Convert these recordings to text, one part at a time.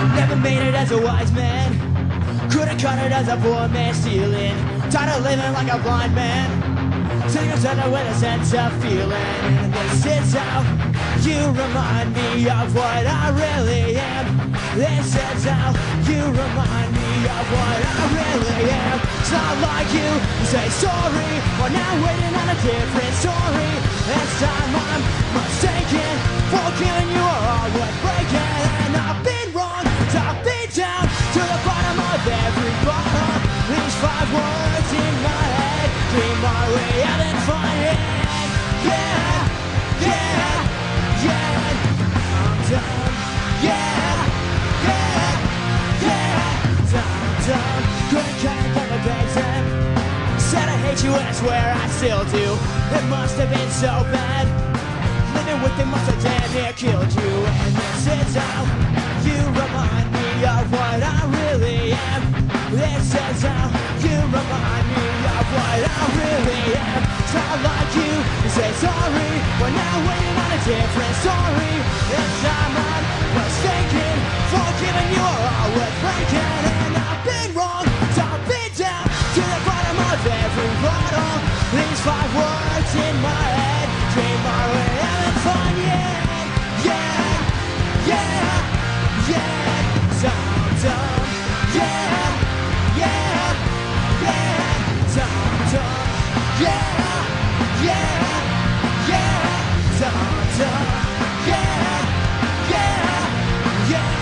Never made it as a wise man, could've cut it as a poor man stealing. Tired of living like a blind man, singing something with a sense of feeling. And this is how you remind me of what I really am. This is how you remind me of what I really am. It's not like you say sorry, but now waiting on a different story. This time I'm mistaken, forgiving you are all worth breaking. And I've been wrong, so I've been down to the bottom of every bottom. These 5 words in my head dream my way out and find it. Yeah, yeah, yeah, I'm done. Yeah, yeah, yeah, I'm done. Couldn't cut the basic. Said I hate you and I swear I still do. It must have been so bad. Living with it must have damn near killed you. And this is how you remind me of what I really am. This is how you remind me of what I really am. It's not like you say sorry, we're now waiting on a different story. This time I'm mistaken, forgiving you are all worth breaking. And I've been wrong, so I've been down to the bottom of every bottle. These 5 words in my head dream my way out and find it. Yeah, yeah, yeah, so I'm done. Yeah, yeah, yeah, so I'm done. Yeah, yeah, yeah, so I'm done. Yeah, yeah, yeah.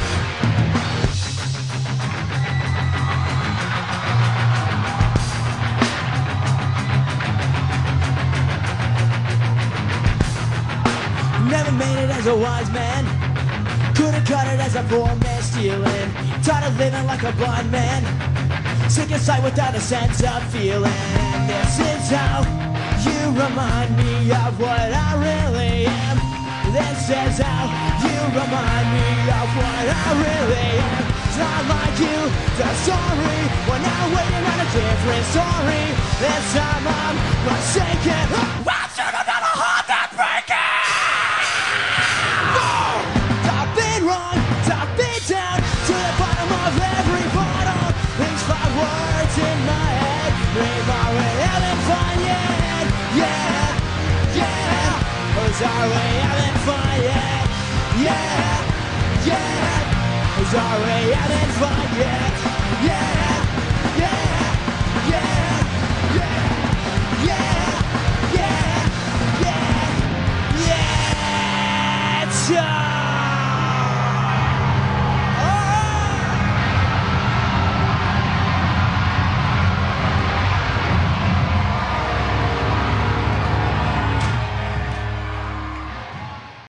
Never made it as a wise man, could've cut it as a poor man stealing. Tired of living like a blind man, sick and sight without a sense of feeling. And this is how you remind me of what I really am. This is how you remind me of what I really am. It's not like you, the sorry, we're now waiting on a different story. This time I'm mistaken. Why should I not a heart that breaking? I've been wrong, I've been down to the bottom of every bottle. These 5 words in my head dream my way out and find it. Yeah, yeah, it's our way out and find it. Yeah, yeah, it's our way out and find it. Yeah.